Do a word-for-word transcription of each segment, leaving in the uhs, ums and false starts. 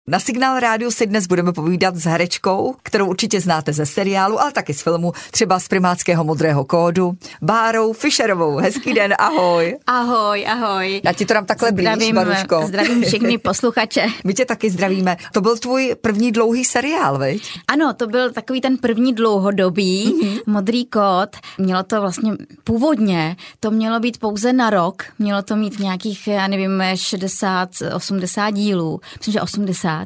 Na Signál rádiu si dnes budeme povídat s herečkou, kterou určitě znáte ze seriálu, ale taky z filmu, třeba z Primátského modrého kódu, Bárou Fischerovou. Hezký den, ahoj. Ahoj, ahoj. Já ti to dám takhle blíž, Baruško. Zdravím všechny posluchače. My tě taky zdravíme. To byl tvůj první dlouhý seriál, viď? Ano, to byl takový ten první dlouhodobý, mm-hmm. Modrý kód. Mělo to vlastně původně, to mělo být pouze na rok, mělo to mít nějakých, já nevím, šedesát, osmdesát dílů, myslím, že osmdesát.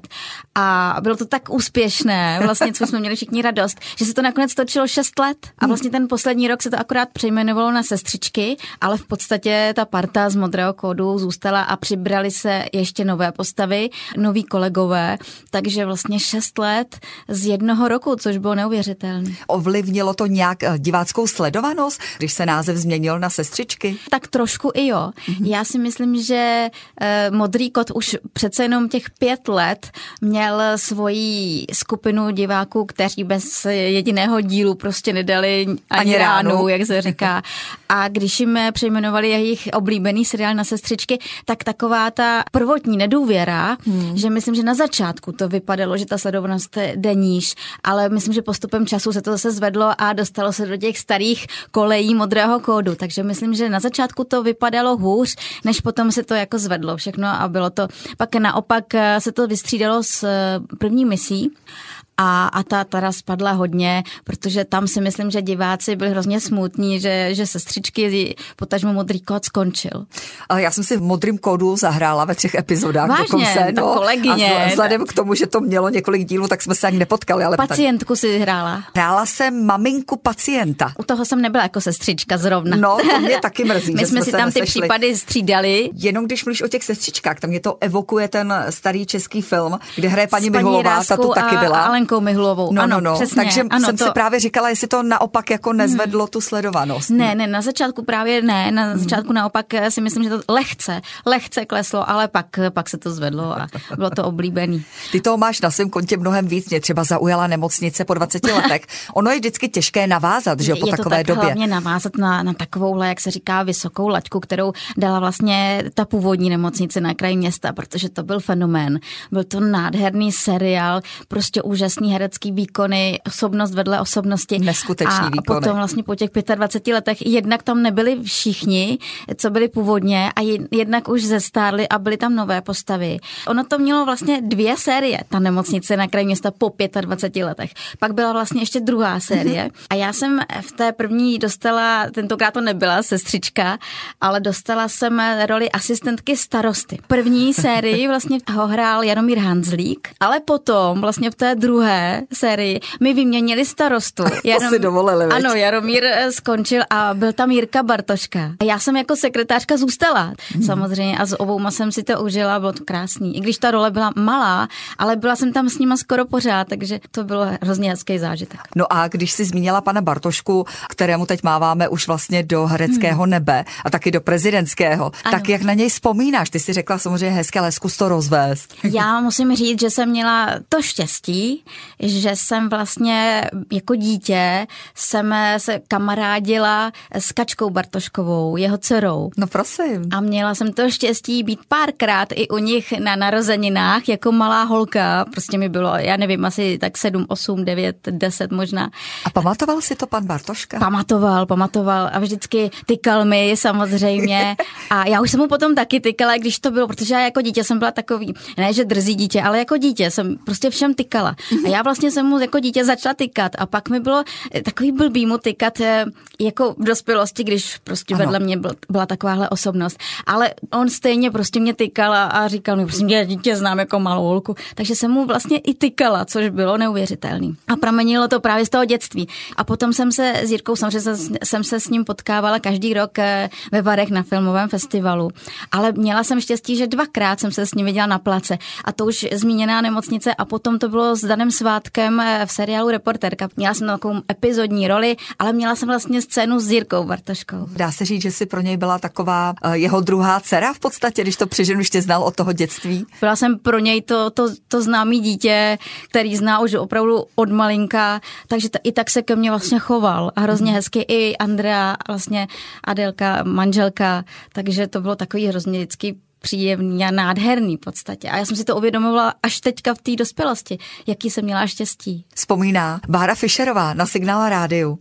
A bylo to tak úspěšné, vlastně, co jsme měli všichni radost, že se to nakonec točilo šest let a vlastně ten poslední rok se to akorát přejmenovalo na Sestřičky, ale v podstatě ta parta z Modrého kódu zůstala a přibrali se ještě nové postavy, noví kolegové, takže vlastně šest let z jednoho roku, což bylo neuvěřitelné. Ovlivnilo to nějak diváckou sledovanost, když se název změnil na Sestřičky? Tak trošku i jo. Mm-hmm. Já si myslím, že eh, Modrý kód už přece jenom těch pět let měl svoji skupinu diváků, kteří bez jediného dílu prostě nedali ani, ani ránu, ránu, jak se říká. A když jim přejmenovali jejich oblíbený seriál na Sestřičky, tak taková ta prvotní nedůvěra, hmm. že myslím, že na začátku to vypadalo, že ta sledovanost jde níž, ale myslím, že postupem času se to zase zvedlo a dostalo se do těch starých kolejí Modrého kódu. Takže myslím, že na začátku to vypadalo hůř, než potom se to jako zvedlo všechno a bylo to. Pak naopak se to vystřídalo s první misí. A, a ta teda spadla hodně, protože tam si myslím, že diváci byli hrozně smutní, že, že Sestřičky, potažmo Modrý kód skončil. Ale já jsem si v Modrým kódu zahrála ve třech epizodách. Vážně, dokonce, no, kolegyně. A vzhledem k tomu, že to mělo několik dílů, tak jsme se ani nepotkali. Ale pacientku tak... si hrála. Hrála jsem maminku pacienta. U toho jsem nebyla jako sestřička zrovna. No, to mě taky mrzí. My že jsme, jsme si tam nesešli. Ty případy střídali. Jenom když mluvíš o těch sestřičkách, tam mě to evokuje ten starý český film, kde hraje paní Mihulová, ta tu taky byla. A Alenkou Mihulovou. No, ano, no, no. Přesně, takže ano, jsem to... si právě říkala, jestli to naopak jako nezvedlo hmm. tu sledovanost. Ne, ne, na začátku právě ne, na hmm. začátku naopak si myslím, že to lehce, lehce kleslo, ale pak, pak se to zvedlo a bylo to oblíbený. Ty toho máš na svém kontě mnohem víc, mě třeba zaujala Nemocnice po dvaceti letech. Ono je vždycky těžké navázat, že jo, po je takové to tak době. Hlavně navázat na, na takovouhle, jak se říká, vysokou laťku, kterou dala vlastně ta původní Nemocnice na kraji města, protože to byl fenomén. Byl to nádherný seriál, prostě úžasný herecký výkony, osobnost vedle osobnosti. Neskutečný a výkony. Potom vlastně po těch dvaceti pěti letech jednak tam nebyli všichni, co byli původně a jednak už zestárli a byly tam nové postavy. Ono to mělo vlastně dvě série, ta Nemocnice na kraji města po dvaceti pěti letech. Pak byla vlastně ještě druhá série a já jsem v té první dostala, tentokrát to nebyla sestřička, ale dostala jsem roli asistentky starosty. První sérii vlastně ho hrál Jaromír Hanzlík, ale potom vlastně v té druhé sérii my vyměnili starostu. Jarom... To si dovolili, veď? Ano, Jaromír skončil a byl tam Jirka Bartoška. A já jsem jako sekretářka zůstala. Hmm. Samozřejmě a s obouma jsem si to užila, bylo to krásný. I když ta role byla malá, ale byla jsem tam s nima skoro pořád, takže to bylo hrozně hezký zážitek. No a když jsi zmínila pana Bartošku, kterému teď máváme už vlastně do hereckého hmm. nebe a taky do prezidentského, ano. Tak jak na něj vzpomínáš? Ty jsi řekla samozřejmě hezké, ale zkus to rozvést. Já musím říct, že jsem měla to štěstí, že jsem vlastně jako dítě jsem se kamarádila s Kačkou Bartoškovou, jeho dcerou. No prosím. A měla jsem to štěstí být párkrát i u nich na narozeninách jako malá holka. Prostě mi bylo, já nevím, asi tak sedm, osm, devět, deset možná. A pamatoval si to pan Bartoška? Pamatoval, pamatoval a vždycky tykal mi samozřejmě. A já už jsem mu potom taky tykala, když to bylo, protože já jako dítě jsem byla takový, ne že drzí dítě, ale jako dítě jsem prostě všem tykala. A já vlastně jsem mu jako dítě začala tykat a pak mi bylo takový blbý mu tykat jako v dospělosti, když prostě ano. Vedle mě byla takováhle osobnost. Ale on stejně prostě mě tykal a říkal mi, prostě já dítě znám jako malou holku. Takže jsem mu vlastně i tykala, což bylo neuvěřitelný. A pramenilo to právě z toho dětství. A potom jsem se s Jirkou, samozřejmě jsem se s ním potkávala každý rok ve Varech na filmovém festivalu. Ale měla jsem štěstí, že dvakrát jsem se s ním viděla na place. A to už zmíněná Nemocnice a potom to bylo s Danem Svátkem v seriálu Reportérka. Měla jsem takovou epizodní roli, ale měla jsem vlastně scénu s Jirkou Bartoškou. Dá se říct, že si pro něj byla taková uh, jeho druhá dcera v podstatě, když to přeženu, už tě znal od toho dětství? Byla jsem pro něj to, to, to známý dítě, který zná už opravdu od malinka, takže t- i tak se ke mně vlastně choval a hrozně mm. hezky i Andrea, vlastně Adelka, manželka, takže to bylo takový hrozně vždycky příjemný a nádherný v podstatě. A já jsem si to uvědomovala až teďka v té dospělosti, jaký jsem měla štěstí. Vzpomíná Bára Fischerová na Signál rádiu.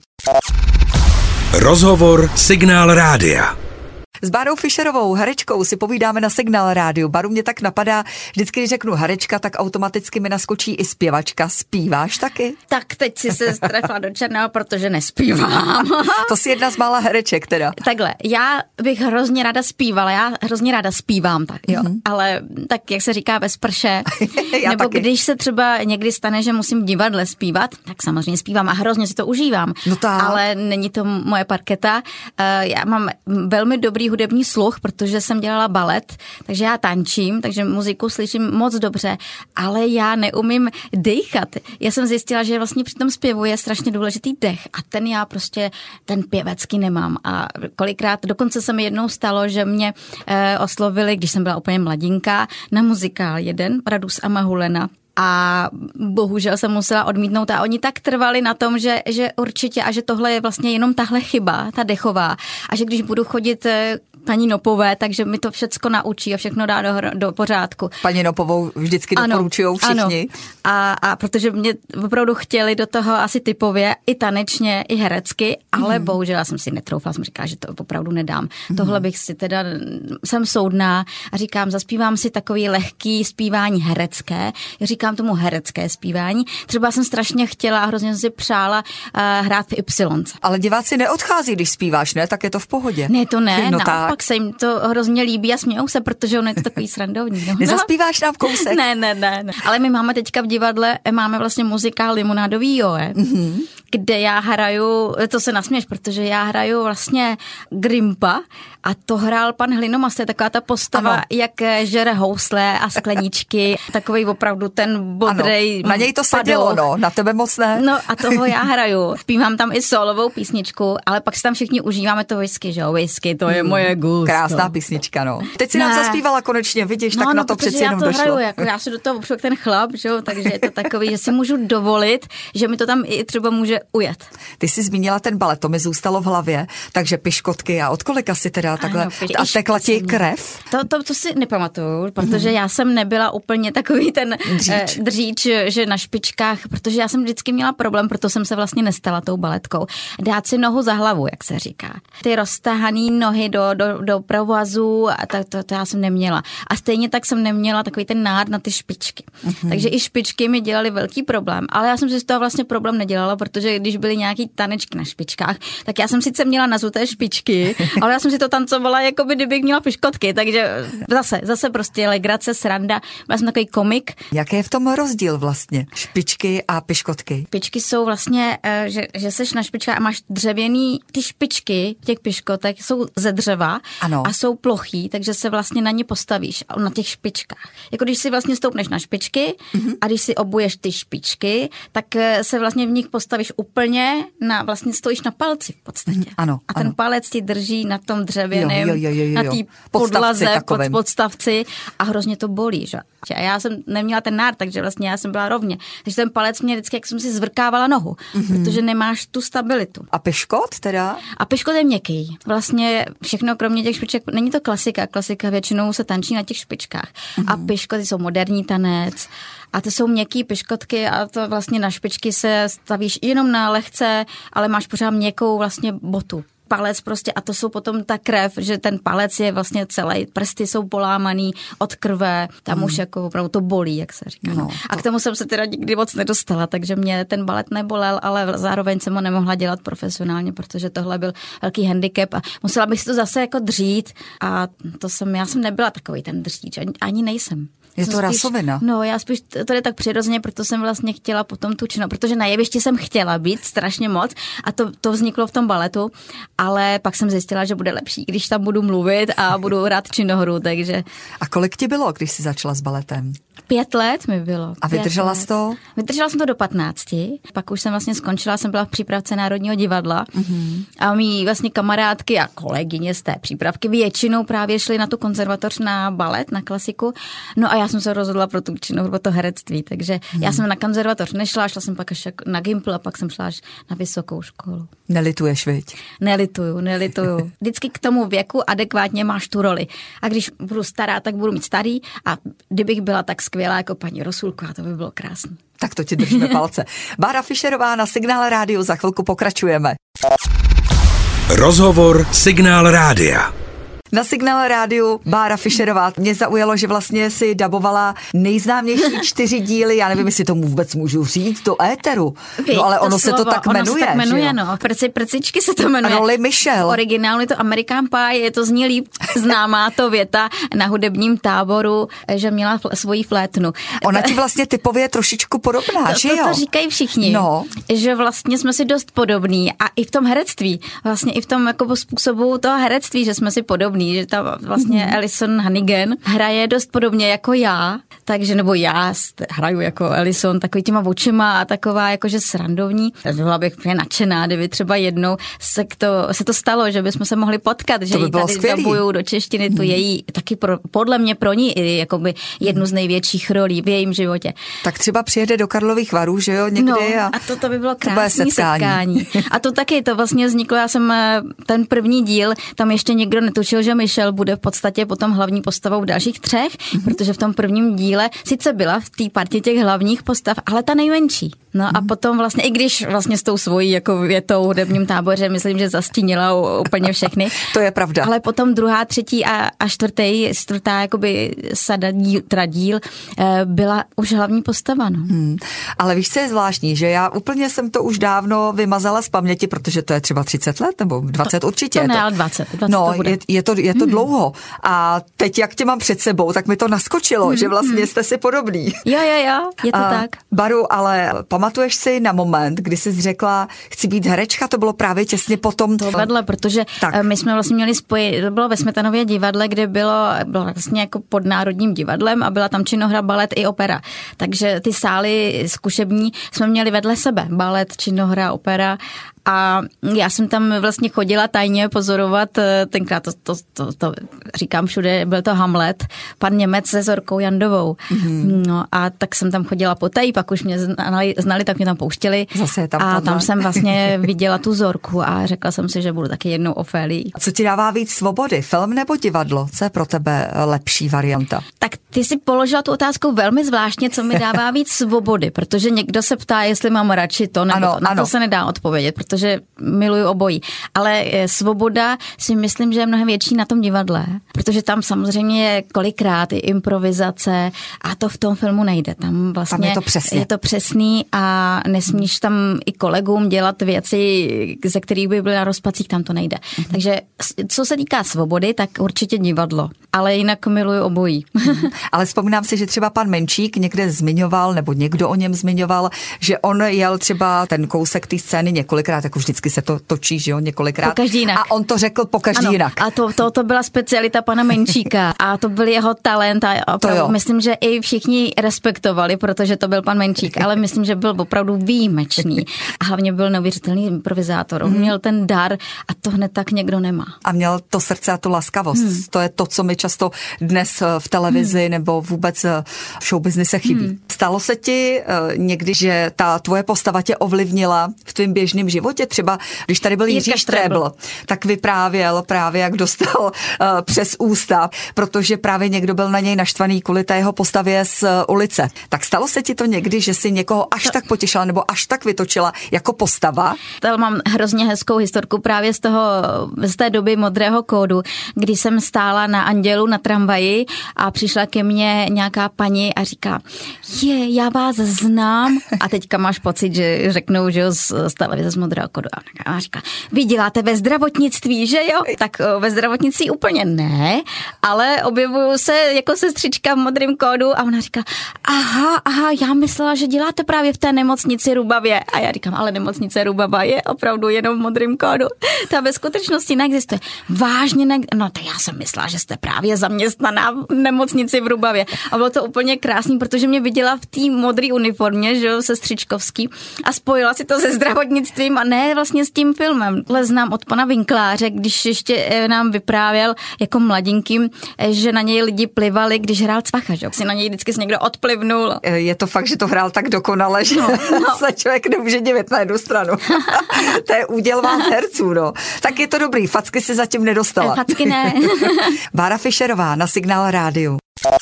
Rozhovor Signál rádia. S Bárou Fischerovou, herečkou, si povídáme na Signál rádiu. Baru, mě tak napadá, vždycky, když řeknu herečka, tak automaticky mi naskočí i zpěvačka. Zpíváš taky? Tak teď si se trefla do černého, protože nespívám. To jsi jedna z mála hereček teda. Takhle, já bych hrozně ráda zpívala, já hrozně ráda zpívám, tak, jo, mm-hmm. ale tak, jak se říká, ve sprše. Nebo taky. Když se třeba někdy stane, že musím v divadle zpívat, tak samozřejmě zpívám a hrozně si to užívám. No tak. Ale není to moje parketa. Já mám velmi dobrý hudební sluch, protože jsem dělala balet, takže já tančím, takže muziku slyším moc dobře, ale já neumím dechat. Já jsem zjistila, že vlastně při tom zpěvu je strašně důležitý dech a ten já prostě, ten pěvecký nemám. A kolikrát, dokonce se mi jednou stalo, že mě eh, oslovili, když jsem byla úplně mladinka, na muzikál jeden, Radus a Mahulena. A bohužel jsem musela odmítnout a oni tak trvali na tom, že, že určitě a že tohle je vlastně jenom tahle chyba, ta dechová a že když budu chodit paní Nopové, takže mi to všecko naučí a všechno dá do, do pořádku. Paní Nopovou vždycky doporučujou všichni. Ano. A, a protože mě opravdu chtěli do toho asi typově, i tanečně, i herecky, ale mm. bohužel já jsem si netroufla, jsem říkala, že to opravdu nedám. Mm. Tohle bych si teda, jsem soudná a říkám, zaspívám si takový lehký zpívání herecké, já říkám tomu herecké zpívání. Třeba jsem strašně chtěla a hrozně jsem si přála uh, hrát v Y. Ale diváci neodchází, když zpíváš, ne? Tak je to v pohodě. Ne, to ne, no naopak tak. Se jim to hrozně líbí a smějou se, protože on je to takový srandovní. No. Nezaspíváš nám kousek? Ne, ne, ne, ne. Ale my máme teďka v divadle, máme vlastně muzikál Limonádový Joe, mm-hmm. kde já hraju, to se nasměš, protože já hraju vlastně Grimpa a to hrál pan Hlinomas, to je taková ta postava, ano. jak žere housle a skleničky, takový opravdu ten bodrej. Na něj to sedělo, no, na tebe moc ne. No a toho já hraju. Zpívám tam i solovou písničku, ale pak si tam všichni užíváme to whisky, že jo, whisky, to je hmm. moje gusto. Krásná písnička, no. Teď si ne. nám zaspívala konečně, vidíš, no, tak no, na to přeci jenom došlo. Hraju, jako já si do toho opřu ten chlap, že jo, takže je to takový, že si můžu dovolit, že mi to tam i třeba může ujet. Ty jsi zmínila ten balet, to mi zůstalo v hlavě, takže piškotky a od kolika si teda takhle, ano, a tekla ti krev? To, to, to si nepamatuju, protože mm-hmm. já jsem nebyla úplně takový ten dříč. dříč, že na špičkách, protože já jsem vždycky měla problém, proto jsem se vlastně nestala tou baletkou. Dát si nohu za hlavu, jak se říká. Ty roztahaný nohy do, do, do provazu, a to, to, to já jsem neměla. A stejně tak jsem neměla takový ten nád na ty špičky. Mm-hmm. Takže i špičky mi dělaly velký problém, ale já jsem si z toho vlastně problém nedělala, protože když byly nějaký tanečky na špičkách, tak já jsem sice měla nazuté špičky, ale já jsem si to tancovala, jako by kdybych měla piškotky, takže zase, zase prostě legrace, sranda, byla jsem takový komik. Jaký je v tom rozdíl vlastně? Špičky a piškotky? Špičky jsou vlastně, že, že seš na špičkách a máš dřevěný, ty špičky těch piškotek jsou ze dřeva ano. a jsou plochý, takže se vlastně na ně postavíš na těch špičkách. Jako když si vlastně stoupneš na špičky mm-hmm. a když si obuješ ty špičky, tak se vlastně v nich postavíš úplně na, vlastně stojíš na palci v podstatě. Mm, ano, a ten ano. palec ti drží na tom dřevěném, jo, jo, jo, jo, jo. na té podlaze, pod, podstavci a hrozně to bolí, že? A já jsem neměla ten nárt, takže vlastně já jsem byla rovně. Takže ten palec mě vždycky, jak jsem si zvrkávala nohu, mm-hmm. protože nemáš tu stabilitu. A piškot teda? A piškot je měkký. Vlastně všechno kromě těch špiček, není to klasika, klasika většinou se tančí na těch špičkách. Mm-hmm. A piškoty jsou moderní tanec. A to jsou měkký piškotky a to vlastně na špičky se stavíš jenom na lehce, ale máš pořád měkkou vlastně botu. Palec prostě a to jsou potom ta krev, že ten palec je vlastně celý, prsty jsou polámaný od krve, tam mm. už jako opravdu to bolí, jak se říká. No, to... A k tomu jsem se teda nikdy moc nedostala, takže mě ten balet nebolel, ale zároveň jsem ho nemohla dělat profesionálně, protože tohle byl velký handicap a musela bych si to zase jako dřít a to jsem, já jsem nebyla takový ten dříč, ani, ani nejsem. Je to spíš, rasovina. No, já spíš, to je tak přirozeně, proto jsem vlastně chtěla potom tu čino, protože na jevišti jsem chtěla být strašně moc a to, to vzniklo v tom baletu, ale pak jsem zjistila, že bude lepší, když tam budu mluvit a budu hrát činohru, takže... A kolik ti bylo, když jsi začala s baletem? Pět let mi bylo. A vydržela jsi to? Vydržela jsem to do patnácti, pak už jsem vlastně skončila, jsem byla v přípravce Národního divadla mm-hmm. a mý vlastně kamarádky a kolegyně z té přípravky většinou právě šly na tu konzervatoř na balet, na klasiku, no a já jsem se rozhodla pro tu činnou, pro to herectví, takže hmm. já jsem na konzervatoř nešla, šla jsem pak až na Gimpl a pak jsem šla až na vysokou školu. Nelituješ, viď? Nelituju, nelituju. Vždycky k tomu věku adekvátně máš tu roli. A když budu stará, tak budu mít starý a kdybych byla tak skvělá jako paní Rosulková, to by bylo krásné. Tak to ti držíme palce. Bára Fischerová na Signál Rádiu, za chvilku pokračujeme. Rozhovor Signál Rádia. Na Signál Rádiu Bára Fischerová. Mě zaujalo, že vlastně si dabovala nejznámější čtyři díly, já nevím, jestli tomu vůbec můžu říct, do éteru. Víš, no ale ono slovo, se to tak ono jmenuje, se tak jmenuje, že no. Prci, prcičky se to jmenuje. Roli Michelle. Originál je to American Pie, je to zní líp známá to věta na hudebním táboru, že měla fl- svoji flétnu. Ona ti vlastně typově je trošičku podobná, to, že to, jo? To říkají všichni, no. Že vlastně jsme si dost podobní a i v tom herectví, vlastně i v tom jako způsobu toho herectví, že jsme si podobní, že ta vlastně mm-hmm. Alison Hannigan hraje dost podobně jako já, takže nebo já hraju jako Alison takový těma očima a taková jakože srandovní. Byla bych úplně nadšená, kdyby třeba jednou se to, se to stalo, že bychom se mohli potkat, to že by ji tady dabuju do češtiny, tu mm. její taky pro, podle mě pro ní i jakoby jednu z největších rolí v jejím životě. Tak třeba přijede do Karlových Varů, že jo, někdy. No, a, a to, to by bylo krásné setkání. setkání. A to taky, to vlastně vzniklo, já jsem ten první díl, tam ještě nikdo netušil, že Michelle bude v podstatě potom hlavní postavou v dalších třech, mm-hmm. protože v tom prvním díle sice byla v té partě těch hlavních postav, ale ta nejmenší. No mm-hmm. a potom vlastně, i když vlastně s tou svojí jako větou hudebním táboře, myslím, že zastínila úplně všechny. To je pravda. Ale potom druhá, třetí a, a čtvrtý, čtvrtá jakoby sada díl, teda díl, byla už hlavní postava. No. Hmm. Ale víš, co je zvláštní, že já úplně jsem to už dávno vymazala z paměti, protože to je třeba třicet let nebo dvacet to, určitě. To ne, to. ale dvacet. dvacet no, to bude. je, je to, je to hmm. dlouho. A teď, jak tě mám před sebou, tak mi to naskočilo, hmm. že vlastně jste si podobný. Jo, jo, jo, je to a, tak. Baru, ale pamatuješ si na moment, kdy jsi řekla, chci být herečka, to bylo právě těsně potom. To vedle, protože tak. my jsme vlastně měli spojit, to bylo ve Smetanově divadle, kde bylo, bylo vlastně jako pod Národním divadlem a byla tam činohra, balet i opera. Takže ty sály zkušební jsme měli vedle sebe. Balet, činohra, opera. A já jsem tam vlastně chodila tajně pozorovat, tenkrát to, to, to, to říkám všude, byl to Hamlet, pan Němec se Zorkou Jandovou. Mm-hmm. No a tak jsem tam chodila potají, pak už mě znali, znali tak mě tam pouštěli. Zase tam a padla. tam jsem vlastně viděla tu Zorku a řekla jsem si, že budu taky jednou Ofélií. Co ti dává víc svobody, film nebo divadlo? Co je pro tebe lepší varianta? Tak ty si položila tu otázku velmi zvláštně, co mi dává víc svobody, protože někdo se ptá, jestli mám radši to nebo ano, to. Na ano. to se nedá odpovědět, protože miluju obojí. Ale svoboda si myslím, že je mnohem větší na tom divadle, protože tam samozřejmě je kolikrát i improvizace a to v tom filmu nejde. Tam vlastně tam je to přesně. Je to přesný a nesmíš tam i kolegům dělat věci, ze kterých by byly na rozpacích, tam to nejde. Mm-hmm. Takže co se týká svobody, tak určitě divadlo. Ale jinak miluju obojí. Mm-hmm. Ale vzpomínám si, že třeba pan Menčík někde zmiňoval, nebo někdo o něm zmiňoval, že on jel třeba ten kousek té scény několikrát, jako vždycky se to točí, že jo, několikrát. Pokaždý jinak. A on to řekl pokaždý ano, jinak. A to, to, to byla specialita pana Menčíka a to byl jeho talent a opravdu myslím, že i všichni respektovali, protože to byl pan Menčík, ale myslím, že byl opravdu výjimečný a hlavně byl neuvěřitelný improvizátor. On hmm. měl ten dar a to hned tak někdo nemá. A měl to srdce a tu laskavost. Hmm. To je to, co mi často dnes v televizi hmm. nebo vůbec v showbiznise chybí. Hmm. Stalo se ti někdy, že ta tvoje postava tě ovlivnila v tvém běžném životě? Třeba když tady byl Jiří Štrebl, tak vyprávěl právě, jak dostal uh, přes ústa, protože právě někdo byl na něj naštvaný kvůli té jeho postavě z uh, ulice. Tak stalo se ti to někdy, že si někoho až to... tak potěšila nebo až tak vytočila jako postava? Tady mám hrozně hezkou historku právě z toho, z té doby Modrého kódu, kdy jsem stála na Andělu na tramvaji a přišla ke mně nějaká paní a říká, je, já vás znám a teďka máš pocit, že řeknou, že z, z televize z Modrého kódu. A říká, vy děláte ve zdravotnictví, že jo? Tak ve zdravotnictví úplně ne, ale objevuju se jako sestřička v Modrém kódu a ona říká, aha, aha, já myslela, že děláte právě v té nemocnici Rubavě. A já říkám, ale nemocnice Rubava je opravdu jenom v Modrém kódu. Ta ve skutečnosti neexistuje. Vážně ne... No tak já jsem myslela, že jste právě zaměstnaná v nemocnici v Rubavě. A bylo to úplně krásný, protože mě viděla v té modré uniformě, že jo, sestřičkovský a spojila si to se zdravotnictvím a ne vlastně s tím filmem, ale znám od pana Winkláře, když ještě nám vyprávěl jako mladinkým, že na něj lidi plivali, když hrál Cvacha, že si na něj vždycky někdo odplivnul. Je to fakt, že to hrál tak dokonale, že no, no. se člověk nemůže divit na jednu stranu. To je úděl vás herců, no. Tak je to dobrý, facky si zatím nedostala. Facky ne. Bára Fischerová na Signál rádiu.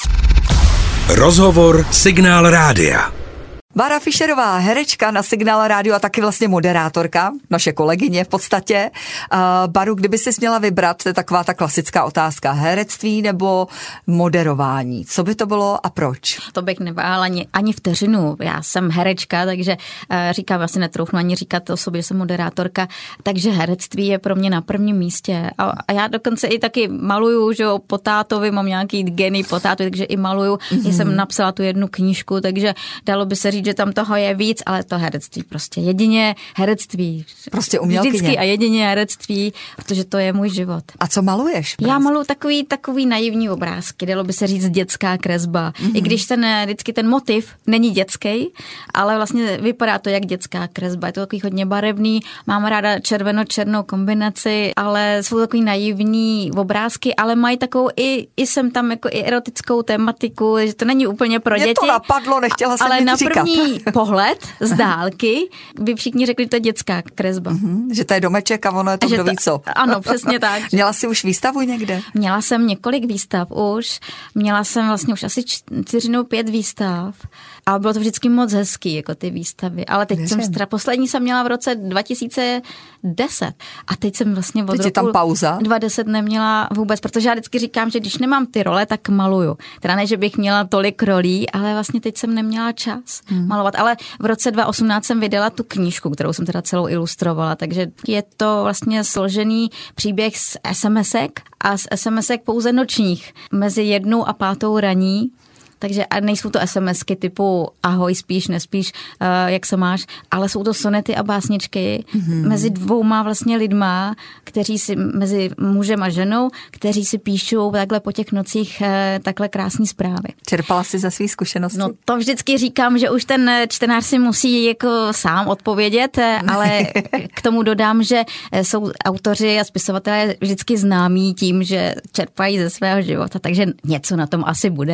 Rozhovor Signál rádia. Bára Fischerová, herečka na Signál rádiu a taky vlastně moderátorka, naše kolegyně v podstatě. Uh, Baru, kdyby si měla vybrat, to je taková ta klasická otázka, herectví nebo moderování. Co by to bylo a proč? To bych neváhala ani, ani vteřinu. Já jsem herečka, takže uh, říkám, asi netroufnu ani říkat o sobě, že jsem moderátorka, takže herectví je pro mě na prvním místě. A, a já dokonce i taky maluju, že jo, po tátovi, mám nějaký geny po tátovi, takže i maluju. Mm-hmm. Jsem napsala tu jednu knížku, takže dalo by se říct, že tam toho je víc, ale to herectví prostě jedině herectví. Prostě umělkyně. Vždycky a jedině herectví, protože to je můj život. A co maluješ? Já maluju takový, takový naivní obrázky, dalo by se říct dětská kresba. Mm-hmm. I když ten, vždycky ten motiv není dětský, ale vlastně vypadá to jak dětská kresba. Je to takový hodně barevný, mám ráda červeno-černou kombinaci, ale jsou takový naivní obrázky, ale mají takovou i, i jsem tam jako i erotickou tematiku, že to není úplně pro děti. Mě to napadlo, nechtěla jsem ale nic na říkat. První pohled z dálky by všichni řekli, že to je dětská kresba. Mm-hmm, že to je domeček a ono je to kdo ví co. Ano, přesně tak. Měla jsi už výstavu někde? Měla jsem několik výstav už. Měla jsem vlastně už asi čtyři nebo pět výstav. A bylo to vždycky moc hezký, jako ty výstavy. Ale teď Věřím. jsem, poslední jsem měla v roce dva tisíce deset. A teď jsem vlastně od teď roku je tam pauza? dva tisíce deset neměla vůbec, protože já vždycky říkám, že když nemám ty role, tak maluju. Teda ne, že bych měla tolik rolí, ale vlastně teď jsem neměla čas hmm. malovat. Ale v roce dva tisíce osmnáct jsem vydala tu knížku, kterou jsem teda celou ilustrovala, takže je to vlastně složený příběh z SMSek a z SMSek pouze nočních. Mezi jednou a pátou raní. Takže a nejsou to SMSky typu ahoj, spíš, nespíš, uh, jak se máš, ale jsou to sonety a básničky mm-hmm. mezi dvouma vlastně lidma, kteří si, mezi mužem a ženou, kteří si píšou takhle po těch nocích uh, takhle krásný zprávy. Čerpala jsi za svý zkušenosti? No to vždycky říkám, že už ten čtenář si musí jako sám odpovědět, ale k tomu dodám, že jsou autoři a spisovatelé vždycky známí tím, že čerpají ze svého života, takže něco na tom asi bude.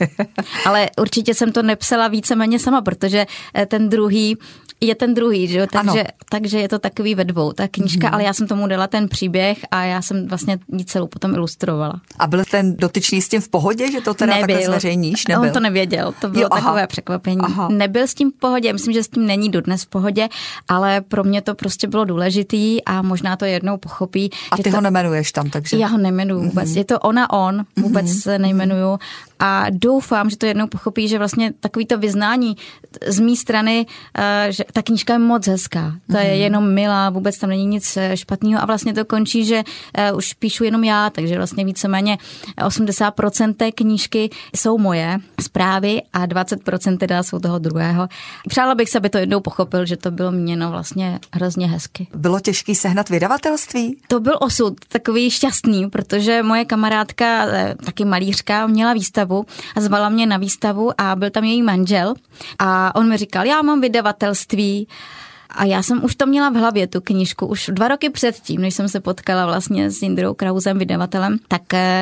Ale určitě jsem to nepsala víceméně sama, protože ten druhý je ten druhý, že jo? Takže, takže je to takový ve dvou, ta knížka, mm-hmm. ale já jsem tomu dala ten příběh a já jsem vlastně ji celou potom ilustrovala. A byl ten dotyčný s tím v pohodě, že to teda nebyl. Takhle zveřejníš? Nebyl. On to nevěděl, to bylo jo, takové překvapení. Aha. Nebyl s tím v pohodě, myslím, že s tím není dodnes v pohodě, ale pro mě to prostě bylo důležitý a možná to jednou pochopí. A ty to... ho nejmenuješ tam, takže? Já ho nejmenuju vůbec, mm-hmm. je to ona, on, vůbec mm-hmm. se nejmenuju a doufám, že to jednou pochopí, že vlastně takový to vyznání z mé strany, že ta knížka je moc hezká. To mm-hmm. je jenom milá, vůbec tam není nic špatného a vlastně to končí, že uh, už píšu jenom já, takže vlastně víceméně osmdesát procent té knížky jsou moje zprávy a dvacet procent teda jsou toho druhého. Přála bych se, aby to jednou pochopil, že to bylo měno vlastně hrozně hezky. Bylo těžký sehnat vydavatelství? To byl osud, takový šťastný, protože moje kamarádka, taky malířka, měla výstavu a zvala mě na výstavu a byl tam její manžel a on mi říkal, já mám vydavatelství a já jsem už to měla v hlavě, tu knížku, už dva roky předtím, než jsem se potkala vlastně s Jindrou Krausem, vydavatelem, tak,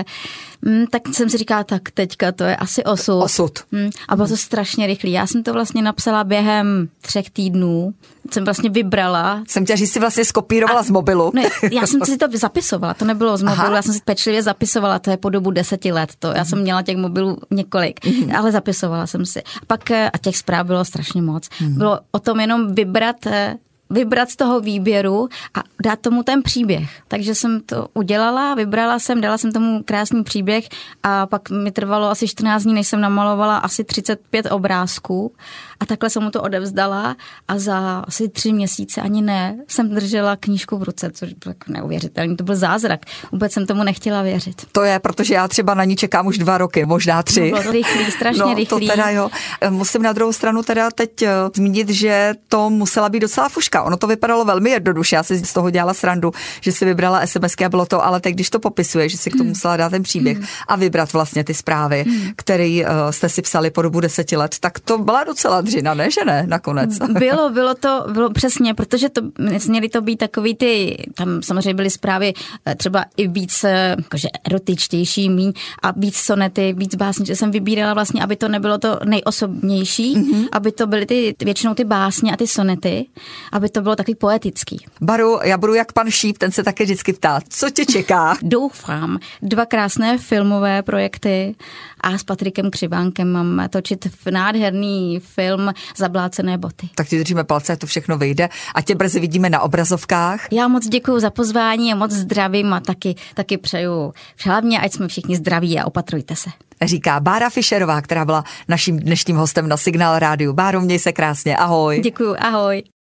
tak jsem si říkala, tak teďka to je asi osud. Osud. A bylo to strašně rychlý. Já jsem to vlastně napsala během třech týdnů, jsem vlastně vybrala. Jsem chtěla, že jsi vlastně skopírovala a, z mobilu. Ne, já jsem si to zapisovala, to nebylo z mobilu, Aha. já jsem si pečlivě zapisovala, to je po dobu deseti let, to. Já jsem měla těch mobilů několik, mm. ale zapisovala jsem si. A pak, a těch zpráv bylo strašně moc. Mm. Bylo o tom jenom vybrat vybrat z toho výběru a dát tomu ten příběh. Takže jsem to udělala, vybrala jsem, dala jsem tomu krásný příběh a pak mi trvalo asi čtrnáct dní, než jsem namalovala asi třicet pět obrázků a takhle jsem mu to odevzdala a za asi tři měsíce, ani ne, jsem držela knížku v ruce, což bylo jako neuvěřitelný, to byl zázrak. Vůbec jsem tomu nechtěla věřit. To je, protože já třeba na ní čekám už dva roky, možná tři. No, bylo to rychlý, strašně no, rychlý. To teda jo. Musím na druhou stranu teda teď zmínit, že to musela být docela fuška fotka. Ono to vypadalo velmi jednoduše. Já si z toho dělala srandu, že si vybrala SMSky a bylo to, ale teď, když to popisuje, že si k tomu musela dát ten příběh a vybrat vlastně ty zprávy, které uh, jste si psali po dobu deseti let, tak to byla docela dřina, ne, že ne, nakonec? Bylo, bylo to, bylo přesně, protože to měly to být takový ty, tam samozřejmě byly zprávy třeba i víc jakože erotičtější, míň a víc sonety, víc básní, že jsem vybírala vlastně, aby to nebylo to nejosobnější, mm-hmm. aby to byly ty, většinou ty básně a ty sonety, aby to bylo takový poetický. Baru, já budu jak pan Šíp, ten se také vždycky ptá, co tě čeká? Doufám. Dva krásné filmové projekty a s Patrikem Křivánkem mám točit nádherný film Zablácené boty. Tak ti držíme palce, ať to všechno vyjde a tě brzy vidíme na obrazovkách. Já moc děkuju za pozvání a moc zdravím a taky, taky přeju hlavně, ať jsme všichni zdraví a opatrujte se. Říká Bára Fischerová, která byla naším dnešním hostem na Signál rádiu. Báro, měj se krásně, ahoj. Děkuju, ahoj.